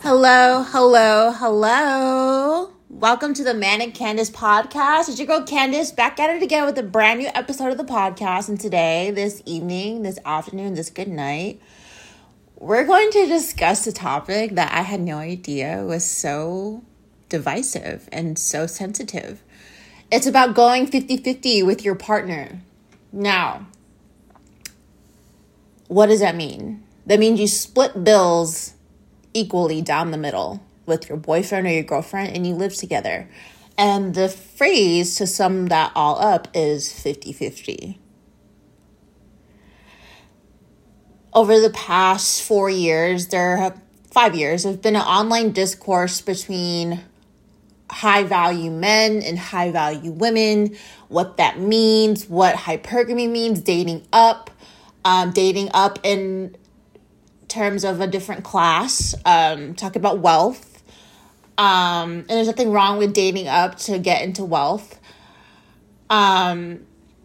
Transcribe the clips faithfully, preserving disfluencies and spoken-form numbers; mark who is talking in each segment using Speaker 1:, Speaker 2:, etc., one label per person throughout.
Speaker 1: Hello, hello, hello. Welcome to the Man and Candace podcast. It's your girl Candace back at it again with a brand new episode of the podcast. And today, this evening, this afternoon, this good night, we're going to discuss a topic that I had no idea was so divisive and so sensitive. It's about going fifty-fifty with your partner. Now, what does that mean? That means you split bills equally down the middle with your boyfriend or your girlfriend and you live together. And the phrase to sum that all up is fifty-fifty. Over the past four years, there have five years, there's been an online discourse between high-value men and high-value women, what that means, what hypergamy means, dating up, um, dating up in terms of a different class, um, talk about wealth. Um, and there's nothing wrong with dating up to get into wealth. Um,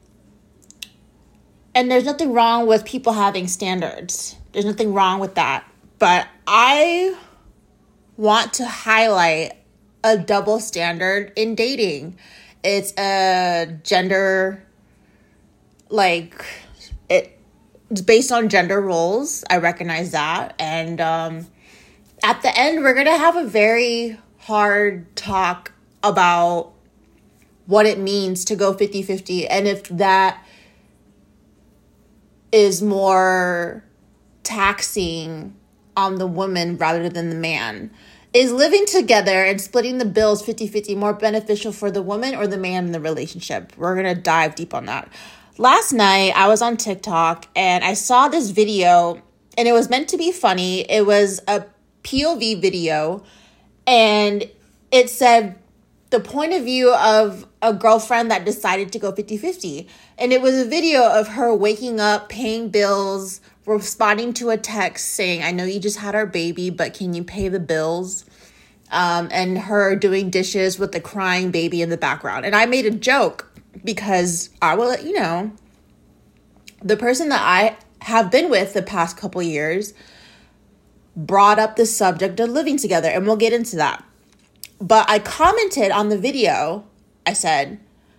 Speaker 1: and there's nothing wrong with people having standards. There's nothing wrong with that. But I want to highlight a double standard in dating. It's a gender, like, it It's based on gender roles. I recognize that. And um, at the end, we're going to have a very hard talk about what it means to go fifty-fifty. And if that is more taxing on the woman rather than the man. Is living together and splitting the bills fifty-fifty more beneficial for the woman or the man in the relationship? We're going to dive deep on that. Last night, I was on TikTok and I saw this video and it was meant to be funny. It was a P O V video and it said the point of view of a girlfriend that decided to go fifty-fifty. And it was a video of her waking up, paying bills, responding to a text saying, I know you just had our baby, but can you pay the bills? Um, and her doing dishes with the crying baby in the background. And I made a joke. Because I will let you know, the person that I have been with the past couple years brought up the subject of living together, and we'll get into that. But I commented on the video, I said,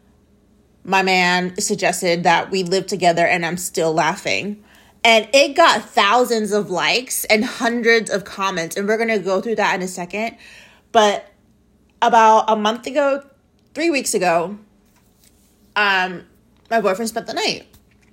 Speaker 1: my man suggested that we live together and I'm still laughing. And it got thousands of likes and hundreds of comments, and we're going to go through that in a second. But about a month ago, three weeks ago, Um, my boyfriend spent the night.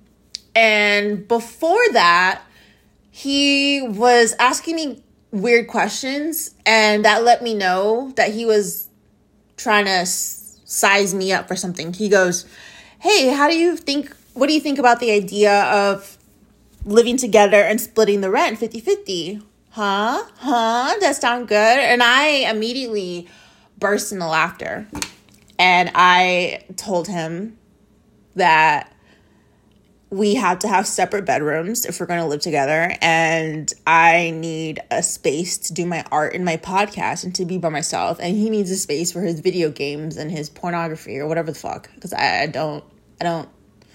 Speaker 1: And before that, he was asking me weird questions. And that let me know that he was trying to s- size me up for something. He goes, hey, how do you think, what do you think about the idea of living together and splitting the rent fifty-fifty? Huh? Huh? That sound good? And I immediately burst into laughter. And I told him that we have to have separate bedrooms if we're going to live together. And I need a space to do my art and my podcast and to be by myself. And he needs a space for his video games and his pornography or whatever the fuck. Because I, I don't, I don't.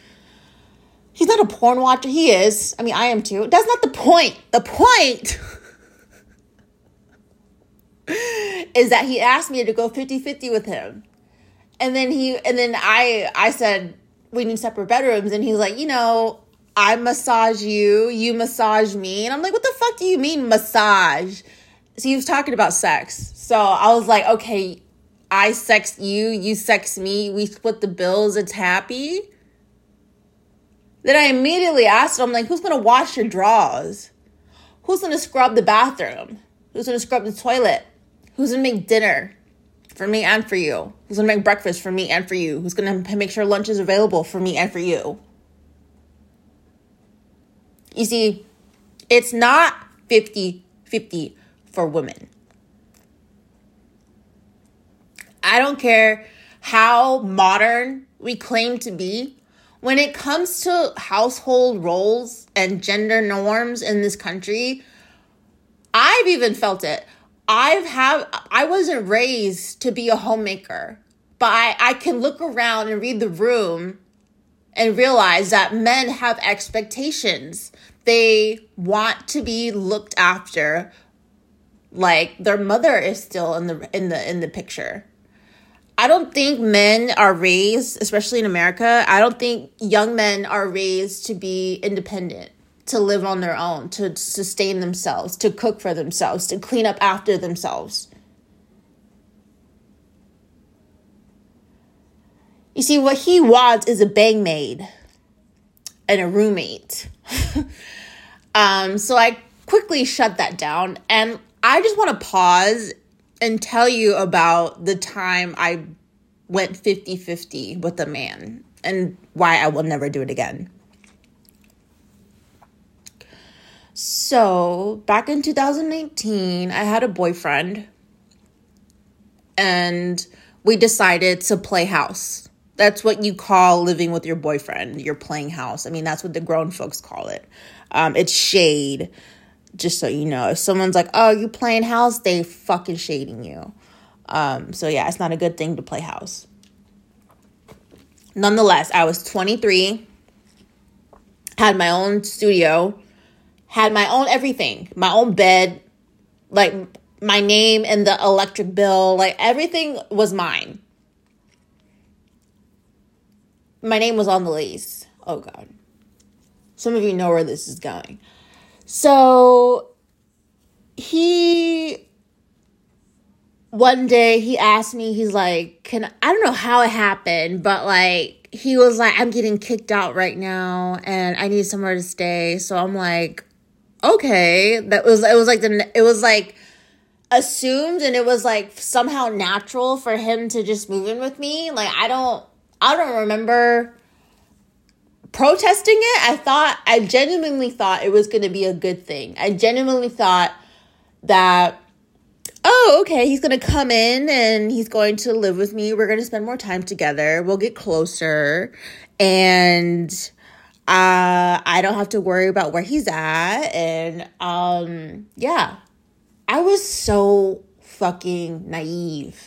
Speaker 1: He's not a porn watcher. He is. I mean, I am too. That's not the point. The point is that he asked me to go fifty-fifty with him. And then he, and then I, I said, we need separate bedrooms. And he's like, you know, I massage you, you massage me. And I'm like, what the fuck do you mean massage? So he was talking about sex. So I was like, okay, I sex you, you sex me. We split the bills. It's happy. Then I immediately asked him, I'm like, who's going to wash your drawers? Who's going to scrub the bathroom? Who's going to scrub the toilet? Who's going to make dinner? For me and for you. Who's going to make breakfast for me and for you? Who's going to make sure lunch is available for me and for you? You see, it's not fifty-fifty for women. I don't care how modern we claim to be. When it comes to household roles and gender norms in this country, I've even felt it. I've have I wasn't raised to be a homemaker, but I, I can look around and read the room and realize that men have expectations. They want to be looked after Like, their mother is still in the in the in the picture. I don't think men are raised, especially in America, I don't think young men are raised to be independent, to live on their own, to sustain themselves, to cook for themselves, to clean up after themselves. You see, what he wants is a bang maid and a roommate. um, so I quickly shut that down. And I just want to pause and tell you about the time I went fifty-fifty with a man and why I will never do it again. So back in two thousand nineteen, I had a boyfriend and we decided to play house. That's what you call living with your boyfriend. You're playing house. I mean, that's what the grown folks call it. Um, it's shade, just so you know. If someone's like, oh, you playing house, they fucking shading you. Um, so yeah, it's not a good thing to play house. Nonetheless, I was twenty-three, had my own studio, had my own everything, my own bed, like my name and the electric bill, like everything was mine. My name was on the lease. Oh, God. Some of you know where this is going. So he, one day he asked me, he's like, can, I don't know how it happened, but like, he was like, I'm getting kicked out right now and I need somewhere to stay. So I'm like, okay. That was, it was like, the, it was like assumed and it was like somehow natural for him to just move in with me. Like, I don't, I don't remember protesting it. I thought, I genuinely thought it was going to be a good thing. I genuinely thought that, oh, okay, he's going to come in and he's going to live with me. We're going to spend more time together. We'll get closer. And uh, I don't have to worry about where he's at. And um, yeah, I was so fucking naive.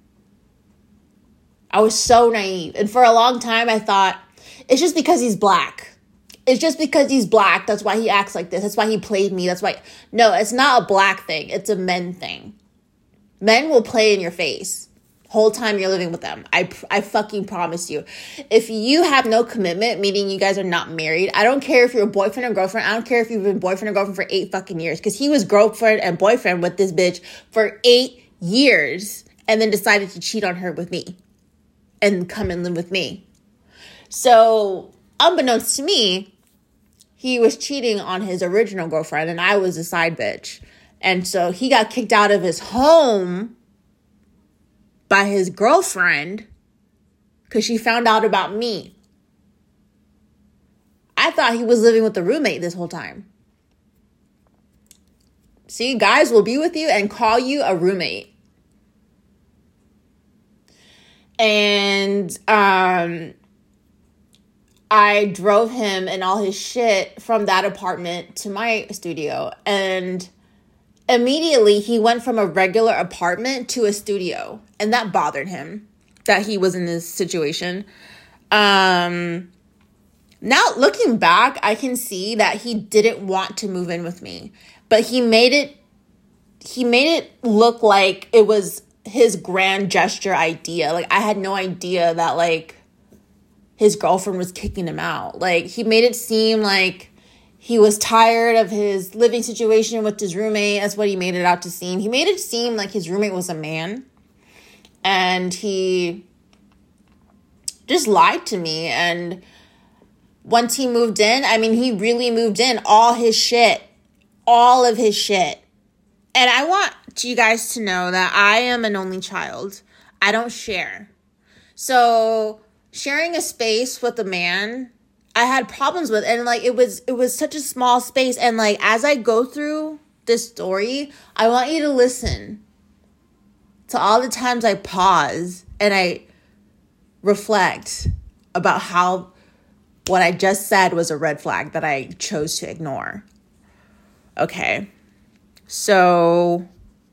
Speaker 1: I was so naive. And for a long time, I thought, it's just because he's black. It's just because he's black. That's why he acts like this. That's why he played me. That's why. No, it's not a black thing. It's a men thing. Men will play in your face whole time you're living with them. I, I fucking promise you. If you have no commitment, meaning you guys are not married, I don't care if you're a boyfriend or girlfriend. I don't care if you've been boyfriend or girlfriend for eight fucking years. Because he was girlfriend and boyfriend with this bitch for eight years and then decided to cheat on her with me. And come and live with me. So, unbeknownst to me, he was cheating on his original girlfriend and I was a side bitch. And so he got kicked out of his home by his girlfriend because she found out about me. I thought he was living with a roommate this whole time. See, guys will be with you and call you a roommate. And um, I drove him and all his shit from that apartment to my studio. And immediately he went from a regular apartment to a studio. And that bothered him that he was in this situation. Um, now looking back, I can see that he didn't want to move in with me. But he made it, he made it look like it was his grand gesture idea. Like, I had no idea that, like, his girlfriend was kicking him out. Like, he made it seem like he was tired of his living situation with his roommate. That's what he made it out to seem. He made it seem like his roommate was a man. And he just lied to me. And once he moved in, I mean, he really moved in all his shit. All of his shit. And I want you guys to know that I am an only child. I don't share. So sharing a space with a man, I had problems with. And like, it was, it was such a small space. And like, as I go through this story, I want you to listen to all the times I pause and I reflect about how what I just said was a red flag that I chose to ignore. Okay. So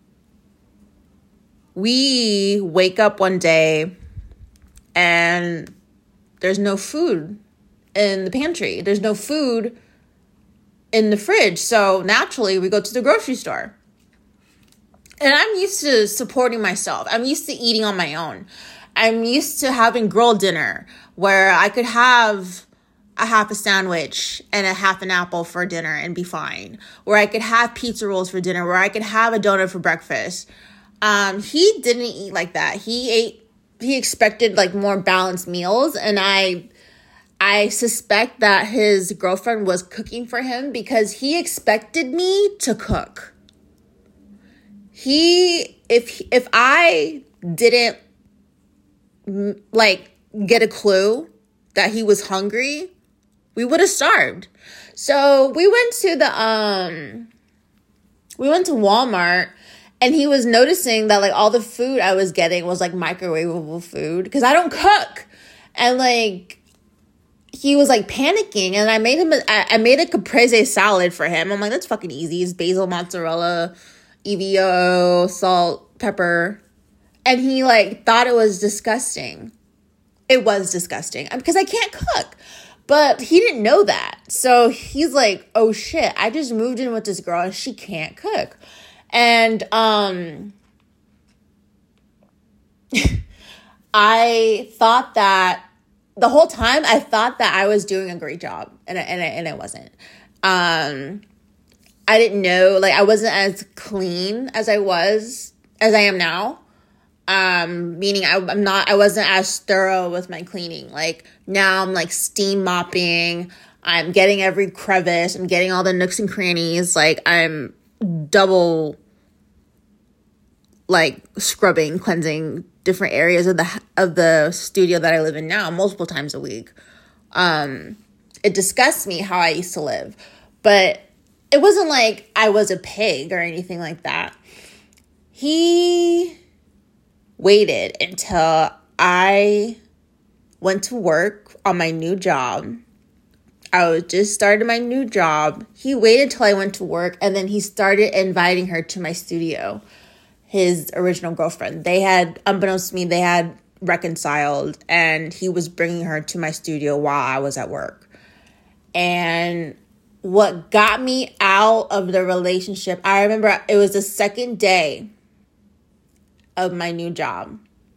Speaker 1: we wake up one day and there's no food in the pantry. There's no food in the fridge. So naturally we go to the grocery store. And I'm used to supporting myself. I'm used to eating on my own. I'm used to having girl dinner where I could have a half a sandwich and a half an apple for dinner and be fine. Where I could have pizza rolls for dinner. Where I could have a donut for breakfast. Um, he didn't eat like that. He ate, he expected like more balanced meals. And I, I suspect that his girlfriend was cooking for him because he expected me to cook. He, if, if I didn't like get a clue that he was hungry, we would have starved. So we went to the, um, we went to Walmart and he was noticing that like all the food I was getting was like microwavable food because I don't cook. And like, he was like panicking and I made him, a, I made a caprese salad for him. I'm like, that's fucking easy. It's basil, mozzarella, E V O, salt, pepper. And he like thought it was disgusting. It was disgusting because I can't cook. But he didn't know that. So he's like, oh shit, I just moved in with this girl and she can't cook. And um, I thought that the whole time I thought that I was doing a great job and, and, and it wasn't. Um, I didn't know, like I wasn't as clean as I was, as I am now. Um, meaning I, I'm not, I wasn't as thorough with my cleaning. Like now I'm like steam mopping. I'm getting every crevice. I'm getting all the nooks and crannies. Like I'm double like scrubbing, cleansing different areas of the, of the studio that I live in now multiple times a week. Um, it disgusts me how I used to live, but it wasn't like I was a pig or anything like that. He waited until I went to work on my new job. I was just started my new job. He waited till I went to work and then he started inviting her to my studio. His original girlfriend. They had, unbeknownst to me, they had reconciled and he was bringing her to my studio while I was at work. And what got me out of the relationship, I remember it was the second day of my new job.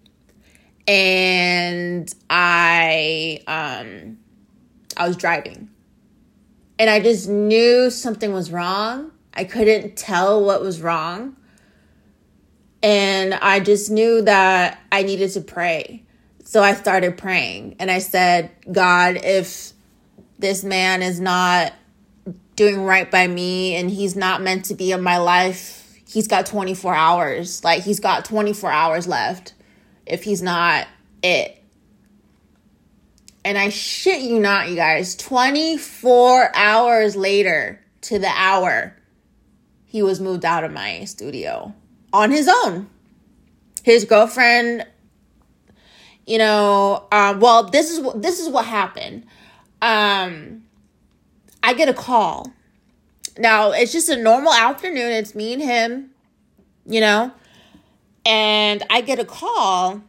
Speaker 1: And I um I was driving. And I just knew something was wrong. I couldn't tell what was wrong. And I just knew that I needed to pray. So I started praying. And I said, God, if this man is not doing right by me and he's not meant to be in my life, he's got twenty-four hours. Like he's got twenty-four hours left if he's not it. And I shit you not, you guys, twenty-four hours later to the hour, he was moved out of my studio on his own. His girlfriend, you know, um, well, this is what, this is what happened. Um, I get a call. Now, it's just a normal afternoon. It's me and him, you know, and I get a call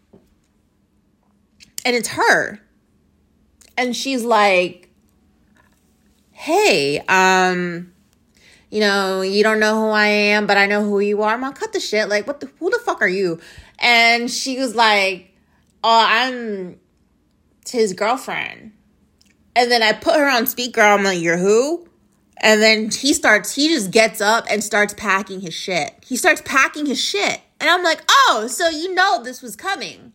Speaker 1: and it's her. And she's like, hey, um, you know, you don't know who I am, but I know who you are. I'm gonna cut the shit. Like, what the, who the fuck are you? And she was like, oh, I'm his girlfriend. And then I put her on speaker. I'm like, you're who? And then he starts, he just gets up and starts packing his shit. He starts packing his shit. And I'm like, oh, so you know this was coming.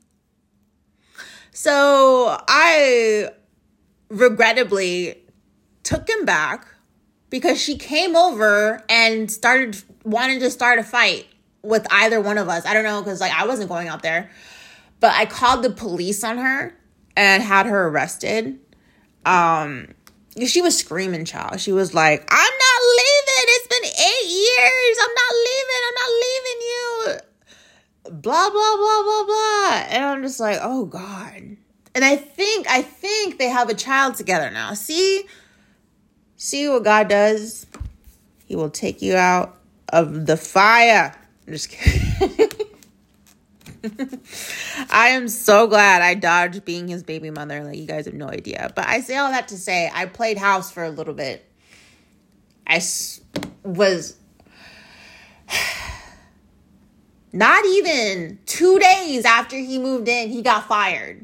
Speaker 1: So I regrettably took him back because she came over and started wanting to start a fight with either one of us. I don't know, because like I wasn't going out there. But I called the police on her and had her arrested. Um, she was screaming, child. She was like, I'm not leaving. It's been eight years. I'm not leaving. I'm not leaving you. Blah, blah, blah, blah, blah. And I'm just like, oh, God. And I think, I think they have a child together now. See? See what God does? He will take you out of the fire. I'm just kidding. I am so glad I dodged being his baby mother. Like, you guys have no idea. But I say all that to say, I played house for a little bit. I was... Not even two days after he moved in, he got fired.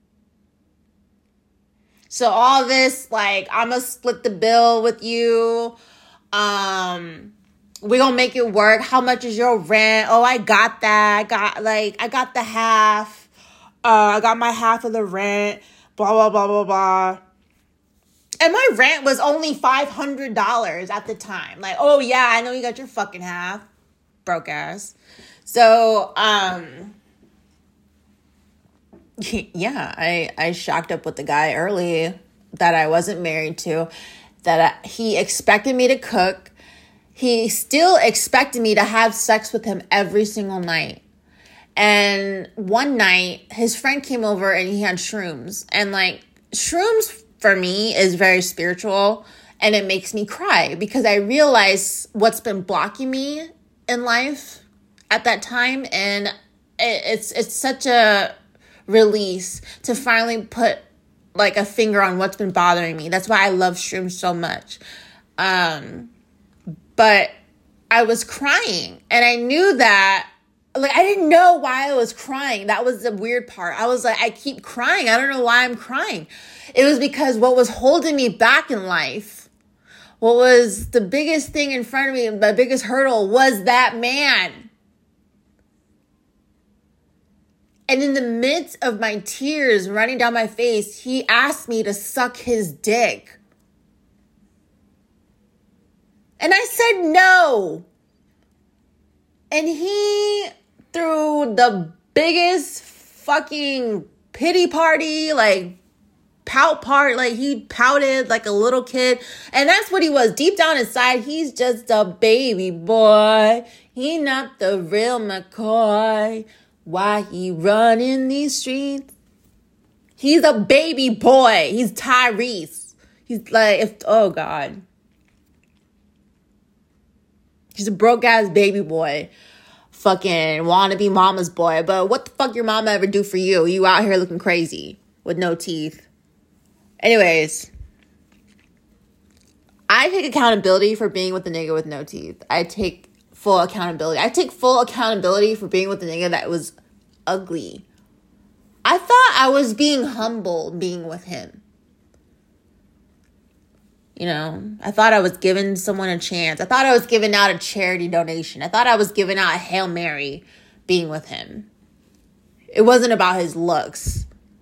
Speaker 1: So all this, like, I'm going to split the bill with you. Um, we're going to make it work. How much is your rent? Oh, I got that. I got, like, I got the half. Uh, I got my half of the rent. Blah, blah, blah, blah, blah. And my rent was only five hundred dollars at the time. Like, oh, yeah, I know you got your fucking half. Broke ass. So, um... yeah, I, I shocked up with the guy early that I wasn't married to, that I, he expected me to cook. He still expected me to have sex with him every single night. And one night, his friend came over and he had shrooms. And like, shrooms for me is very spiritual, and it makes me cry because I realize what's been blocking me in life at that time. And it, it's it's such a release to finally put like a finger on what's been bothering me. That's why I love shrooms so much. Um, but I was crying, and I knew that, like, I didn't know why I was crying. That was the weird part. I was like, I keep crying. I don't know why I'm crying. It was because what was holding me back in life, what was the biggest thing in front of me, my biggest hurdle, was that man. And in the midst of my tears running down my face, he asked me to suck his dick. And I said no. And he threw the biggest fucking pity party, like pout part, like he pouted like a little kid. And that's what he was. Deep down inside, he's just a baby boy. He not the real McCoy. Why he running these streets? He's a baby boy. He's Tyrese. He's like, if oh God. He's a broke ass baby boy. Fucking wannabe mama's boy. But what the fuck your mama ever do for you? You out here looking crazy with no teeth. Anyways. I take accountability for being with the nigga with no teeth. I take full accountability. I take full accountability for being with the nigga that was ugly. I thought I was being humble being with him. You know, I thought I was giving someone a chance. I thought I was giving out a charity donation. I thought I was giving out a Hail Mary being with him. It wasn't about his looks.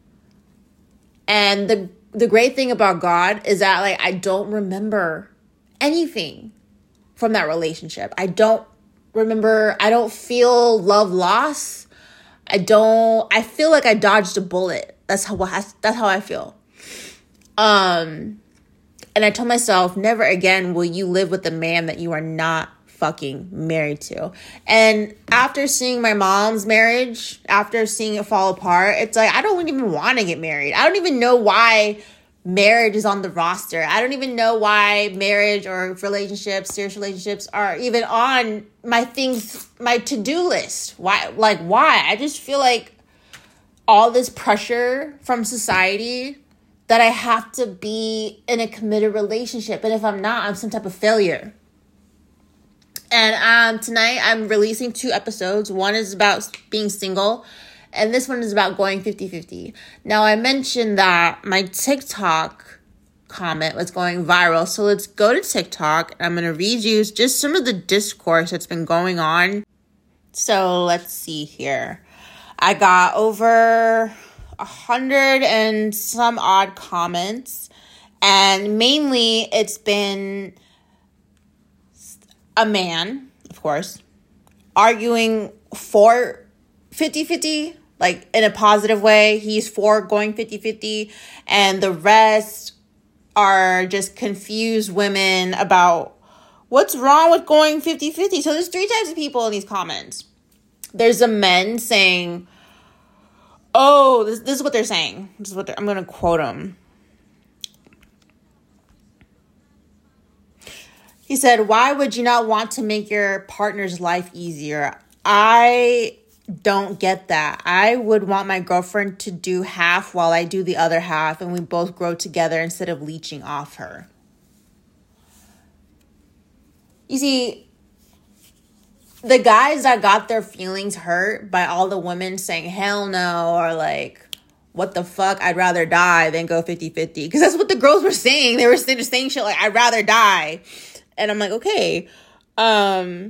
Speaker 1: And the the great thing about God is that, like, I don't remember anything from that relationship. I don't remember, I don't feel love loss. I don't, I feel like I dodged a bullet. That's how, that's how I feel. Um, and I told myself, never again will you live with a man that you are not fucking married to. And after seeing my mom's marriage, after seeing it fall apart, it's like, I don't even want to get married. I don't even know why marriage is on the roster. I don't even know why marriage or relationships, serious relationships are even on my things, my to-do list. Why? Like, why? I just feel like all this pressure from society that I have to be in a committed relationship. And if I'm not, I'm some type of failure. And um, tonight I'm releasing two episodes. One is about being single, and this one is about going fifty-fifty. Now, I mentioned that my TikTok comment was going viral. So let's go to TikTok. And I'm going to read you just some of the discourse that's been going on. So let's see here. I got over a hundred and some odd comments. And mainly it's been a man, of course, arguing for fifty-fifty, like in a positive way. He's for going fifty-fifty, and the rest are just confused women about what's wrong with going fifty-fifty. So there's three types of people in these comments. There's the men saying, oh, this, this is what they're saying. This is what they're, I'm going to quote them. He said, why would you not want to make your partner's life easier? I don't get that. I would want my girlfriend to do half while I do the other half, and we both grow together instead of leeching off her. You see, the guys that got their feelings hurt by all the women saying hell no, or like, what the fuck, I'd rather die than go fifty-fifty. Because that's what the girls were saying. They were saying, just saying shit like, I'd rather die. And I'm like, okay. Um,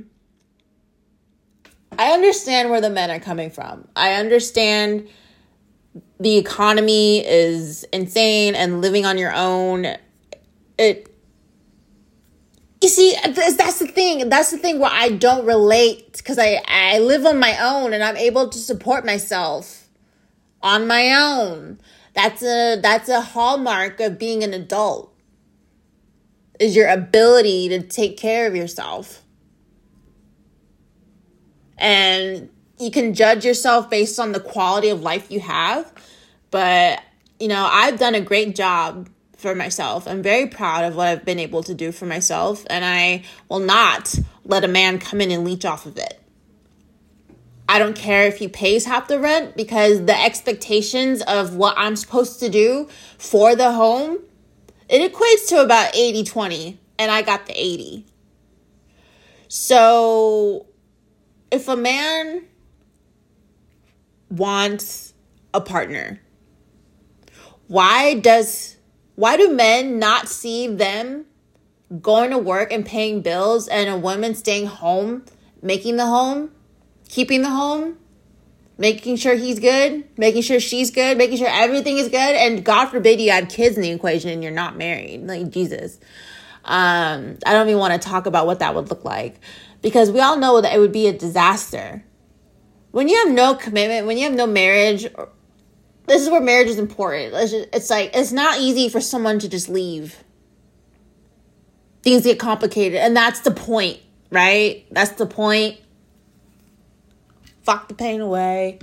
Speaker 1: I understand where the men are coming from. I understand the economy is insane and living on your own. It, you see, that's the thing. That's the thing where I don't relate, because I, I live on my own and I'm able to support myself on my own. That's a that's a hallmark of being an adult, is your ability to take care of yourself. And you can judge yourself based on the quality of life you have. But, you know, I've done a great job for myself. I'm very proud of what I've been able to do for myself. And I will not let a man come in and leech off of it. I don't care if he pays half the rent, because the expectations of what I'm supposed to do for the home, it equates to about eighty twenty. And I got the eighty. So if a man wants a partner, why does why do men not see them going to work and paying bills, and a woman staying home, making the home, keeping the home, making sure he's good, making sure she's good, making sure everything is good, and God forbid you add kids in the equation and you're not married, like Jesus. Um, I don't even want to talk about what that would look like, because we all know that it would be a disaster. When you have no commitment, when you have no marriage, this is where marriage is important. It's, just, it's like, it's not easy for someone to just leave. Things get complicated, and that's the point, right? That's the point. Fuck the pain away.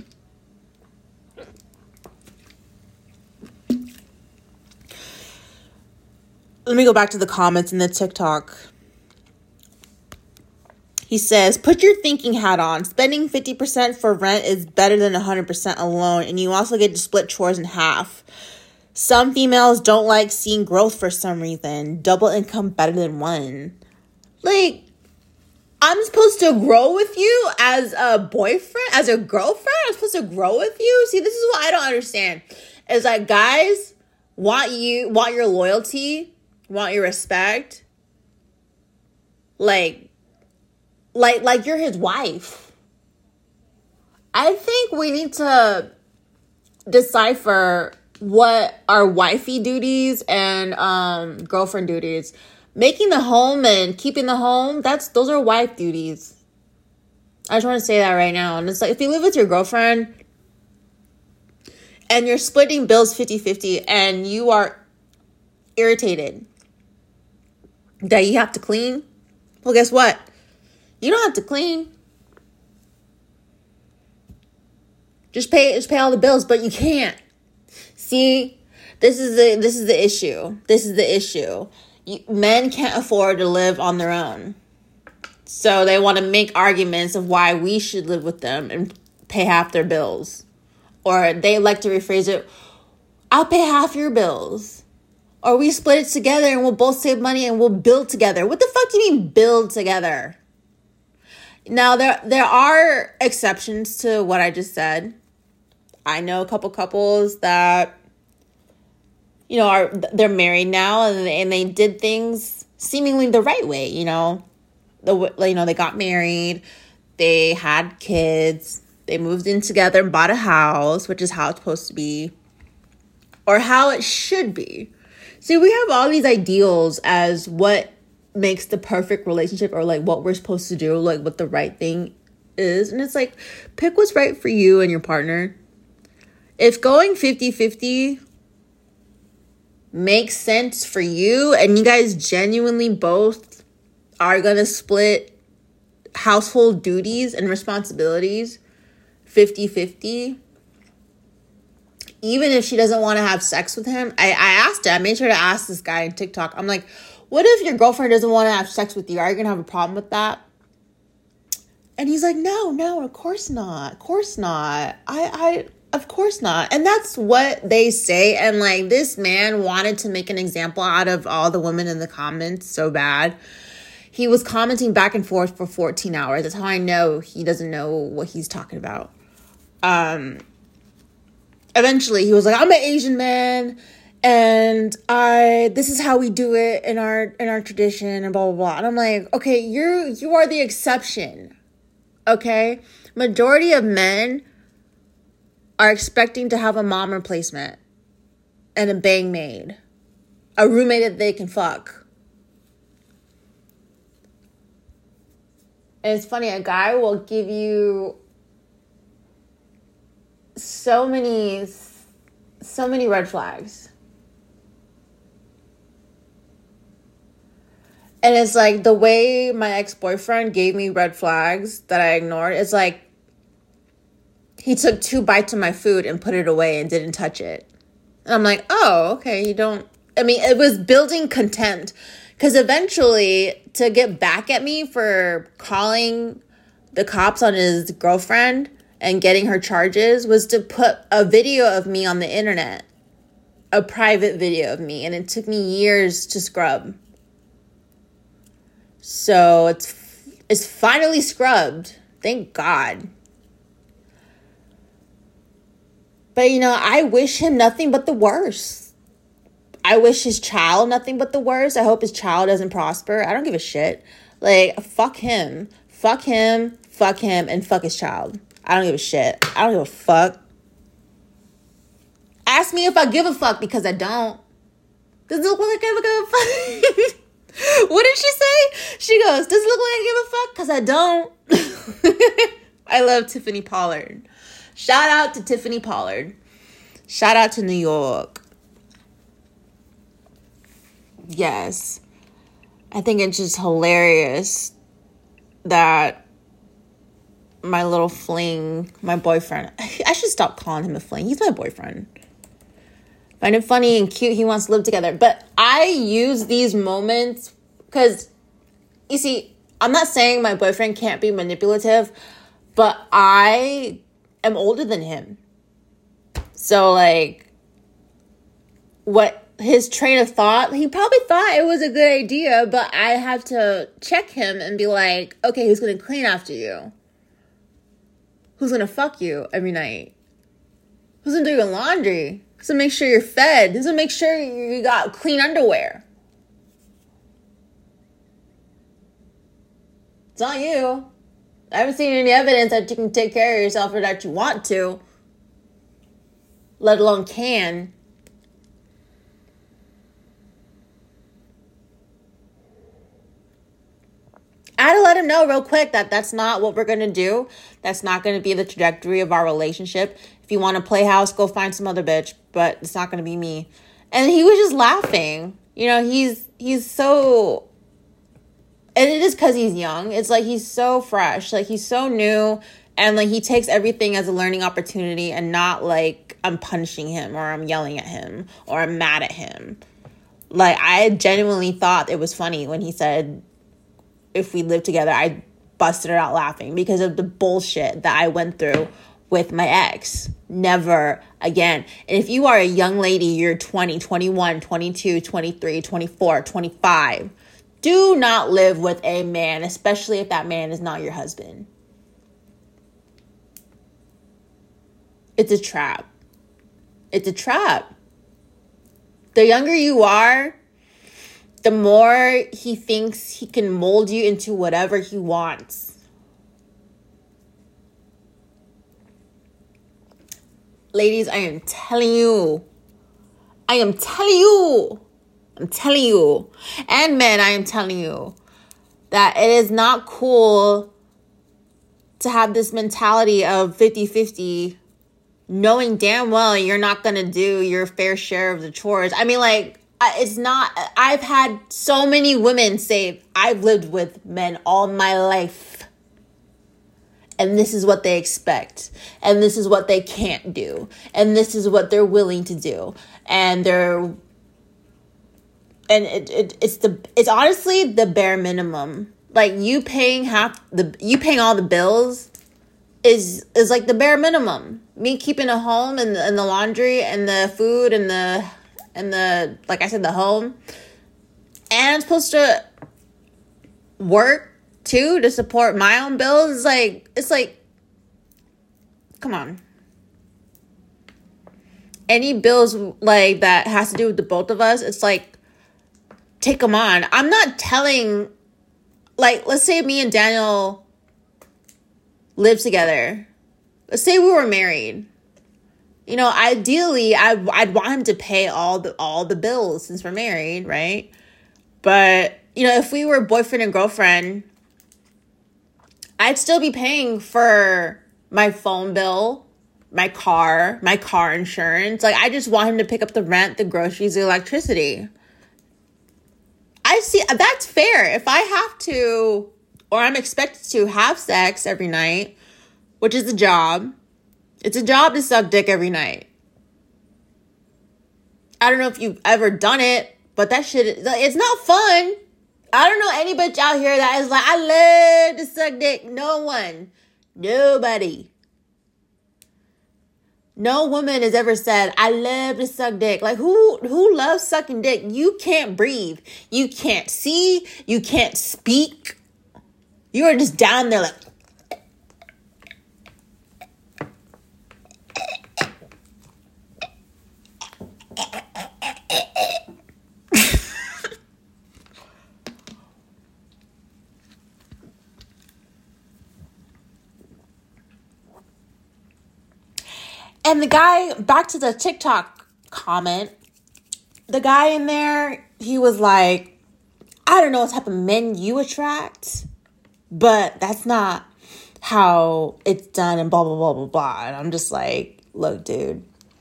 Speaker 1: Let me go back to the comments in the TikTok. He says, put your thinking hat on. Spending fifty percent for rent is better than one hundred percent alone, and you also get to split chores in half. Some females don't like seeing growth for some reason. Double income better than one. Like, I'm supposed to grow with you as a boyfriend, as a girlfriend? I'm supposed to grow with you? See, this is what I don't understand. It's like, guys want you, want your loyalty, want your respect. Like, like, like you're his wife. I think we need to decipher what are wifey duties and um, girlfriend duties. Making the home and keeping the home, that's those are wife duties. I just want to say that right now. And it's like, if you live with your girlfriend and you're splitting bills fifty-fifty and you are irritated that you have to clean, well, guess what? You don't have to clean. Just pay, just pay all the bills, but you can't. See, this is the this is the issue. This is the issue. You, men can't afford to live on their own. So they want to make arguments of why we should live with them and pay half their bills. Or they like to rephrase it, I'll pay half your bills. Or we split it together and we'll both save money and we'll build together. What the fuck do you mean build together? Now, there there are exceptions to what I just said. I know a couple couples that, you know, are they're married now and they, and they did things seemingly the right way, you know. The you know, they got married, they had kids, they moved in together and bought a house, which is how it's supposed to be, or how it should be. See, we have all these ideals as what makes the perfect relationship, or like what we're supposed to do, like what the right thing is. And it's like, pick what's right for you and your partner. If going fifty-fifty makes sense for you and you guys genuinely both are going to split household duties and responsibilities fifty-fifty, even if she doesn't want to have sex with him. I, I asked her, I made sure to ask this guy on TikTok. I'm like, what if your girlfriend doesn't want to have sex with you? Are you going to have a problem with that? And he's like, no, no, of course not. Of course not. I, I, of course not. And that's what they say. And like, this man wanted to make an example out of all the women in the comments so bad. he was commenting back and forth for fourteen hours. That's how I know he doesn't know what he's talking about. Um, eventually, he was like, I'm an Asian man, and I this is how we do it in our in our tradition, and blah, blah, blah. And I'm like, okay, you're you are the exception, okay? Majority of men are expecting to have a mom replacement and a bang maid, a roommate that they can fuck. And it's funny, a guy will give you so many, so many red flags. And it's like the way my ex-boyfriend gave me red flags that I ignored. It's like he took two bites of my food and put it away and didn't touch it. And I'm like, oh, okay, you don't... I mean, it was building contempt. Because eventually, to get back at me for calling the cops on his girlfriend and getting her charges was to put a video of me on the internet. A private video of me. And it took me years to scrub. So it's it's finally scrubbed. Thank God. But, you know, I wish him nothing but the worst. I wish his child nothing but the worst. I hope his child doesn't prosper. I don't give a shit. Like, fuck him. Fuck him, fuck him, and fuck his child. I don't give a shit. I don't give a fuck. Ask me if I give a fuck, because I don't. Does it look like I give a fuck? What did she say? She goes, does it look like I give a fuck? Because I don't. I love Tiffany Pollard. Shout out to Tiffany Pollard. Shout out to New York. Yes. I think it's just hilarious that my little fling, my boyfriend, I should stop calling him a fling. He's my boyfriend. Find it funny and cute. He wants to live together. But I use these moments because, you see, I'm not saying my boyfriend can't be manipulative, but I am older than him. So, like, what his train of thought, he probably thought it was a good idea, but I have to check him and be like, okay, who's going to clean after you? Who's going to fuck you every night? Who's going to do your laundry? Who's going to make sure you're fed? Who's going to make sure you got clean underwear? It's not you. I haven't seen any evidence that you can take care of yourself or that you want to, let alone can. I had to let him know real quick that that's not what we're going to do. That's not going to be the trajectory of our relationship. If you want to play house, go find some other bitch, but it's not going to be me. And he was just laughing. You know, he's he's so... And it is because he's young. It's like he's so fresh. Like, he's so new. And, like, he takes everything as a learning opportunity and not, like, I'm punishing him or I'm yelling at him or I'm mad at him. Like, I genuinely thought it was funny when he said, if we live together, I busted it out laughing because of the bullshit that I went through with my ex. Never again. And if you are a young lady, you're twenty, twenty-one, twenty-two, twenty-three, twenty-four, twenty-five... do not live with a man, especially if that man is not your husband. It's a trap. It's a trap. The younger you are, the more he thinks he can mold you into whatever he wants. Ladies, I am telling you. I am telling you. I'm telling you, and men, I am telling you that it is not cool to have this mentality of fifty-fifty, knowing damn well you're not going to do your fair share of the chores. I mean, like, it's not, I've had so many women say, I've lived with men all my life, and this is what they expect, and this is what they can't do, and this is what they're willing to do, and they're And it, it it's the it's honestly the bare minimum. Like, you paying half the you paying all the bills is is like the bare minimum. Me keeping a home and the, and the laundry and the food and the and the like I said the home. And I'm supposed to work too to support my own bills. It's like, it's like, come on. Any bills like that has to do with the both of us, it's like, take them on. I'm not telling, like, let's say me and Daniel live together. Let's say we were married. You know, ideally, I, I'd want him to pay all the all the bills since we're married, right? But, you know, if we were boyfriend and girlfriend, I'd still be paying for my phone bill, my car, my car insurance. Like, I just want him to pick up the rent, the groceries, the electricity. I see, that's fair. If I have to, or I'm expected to have sex every night, which is a job, it's a job to suck dick every night. I don't know if you've ever done it, but that shit, it's not fun. I don't know any bitch out here that is like, I love to suck dick. No one. Nobody. No woman has ever said, I love to suck dick. Like, who who loves sucking dick? You can't breathe. You can't see. You can't speak. You are just down there like, and the guy, back to the TikTok comment, the guy in there, he was like, I don't know what type of men you attract, but that's not how it's done and blah, blah, blah, blah, blah. And I'm just like, look, dude,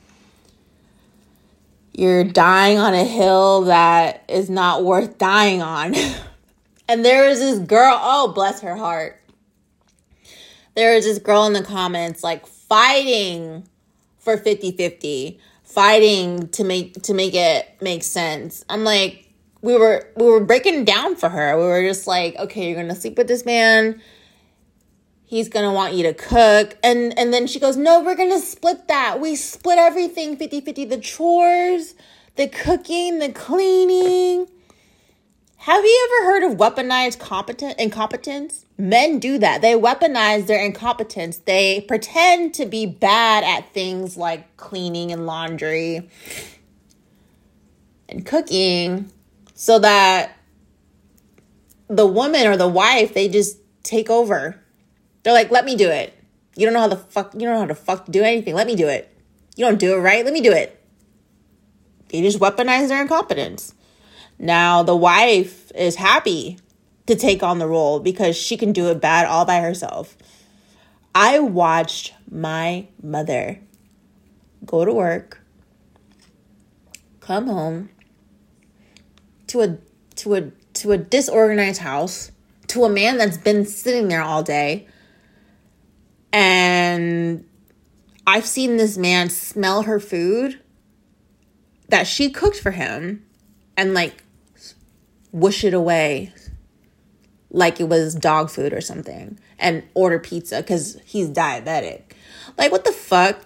Speaker 1: you're dying on a hill that is not worth dying on. And there was this girl, oh, bless her heart. There was this girl in the comments like fighting for fifty-fifty, fighting to make to make it make sense. I'm like, we were we were breaking down for her. We were just like, okay, you're gonna sleep with this man. He's gonna want you to cook. And and then she goes, no, we're gonna split that. We split everything fifty-fifty. The chores, the cooking, the cleaning. Have you ever heard of weaponized competent incompetence? Men do that. They weaponize their incompetence. They pretend to be bad at things like cleaning and laundry and cooking so that the woman or the wife, they just take over. They're like, let me do it. You don't know how the fuck, you don't know how to fuck do anything. Let me do it. You don't do it right. Let me do it. They just weaponize their incompetence. Now the wife is happy to take on the role because she can do it bad all by herself. I watched my mother go to work, come home to a to a to a disorganized house, to a man that's been sitting there all day. And I've seen this man smell her food that she cooked for him and like whoosh it away like it was dog food or something and order pizza because he's diabetic. Like, what the fuck?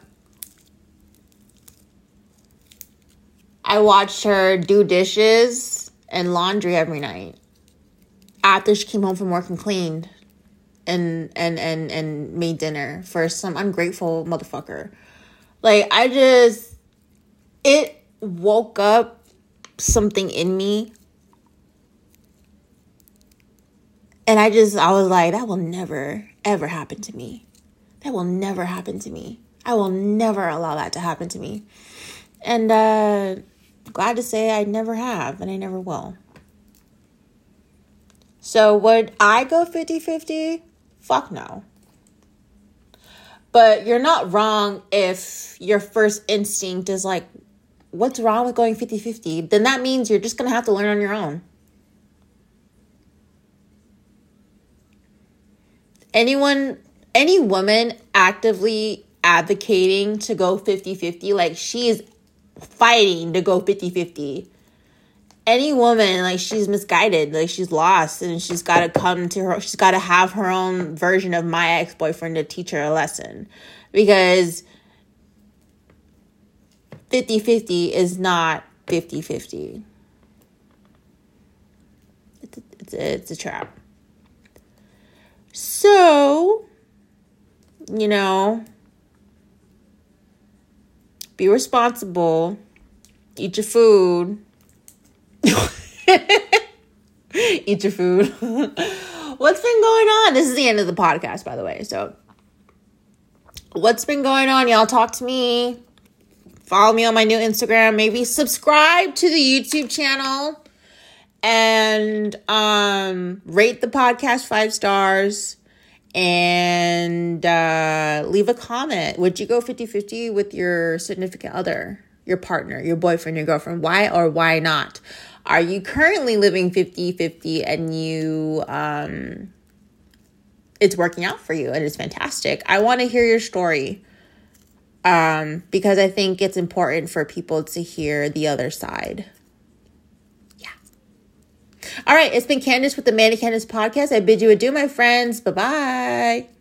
Speaker 1: I watched her do dishes and laundry every night after she came home from work and cleaned and and and and made dinner for some ungrateful motherfucker. Like, I just, it woke up something in me. And I just, I was like, that will never, ever happen to me. That will never happen to me. I will never allow that to happen to me. And uh, glad to say I never have, and I never will. So would I go fifty-fifty? Fuck no. But you're not wrong if your first instinct is like, what's wrong with going fifty-fifty? Then that means you're just going to have to learn on your own. Anyone, any woman actively advocating to go fifty-fifty, like she's fighting to go fifty-fifty. Any woman, like, she's misguided, like she's lost, and she's got to come to her, she's got to have her own version of my ex-boyfriend to teach her a lesson. Because fifty-fifty is not fifty-fifty. It's a, it's a, it's a trap. So, you know, be responsible. Eat your food. Eat your food. What's been going on? This is the end of the podcast, by the way. So, what's been going on? Y'all talk to me. Follow me on my new Instagram. Maybe subscribe to the YouTube channel. And um, rate the podcast five stars. And uh, leave a comment. Would you go fifty-fifty with your significant other, your partner, your boyfriend, your girlfriend? Why or why not? Are you currently living fifty-fifty and you um, it's working out for you and it's fantastic? I want to hear your story um, because I think it's important for people to hear the other side. All right, it's been Candace with the Mandy Candace podcast. I bid you adieu, my friends. Bye-bye.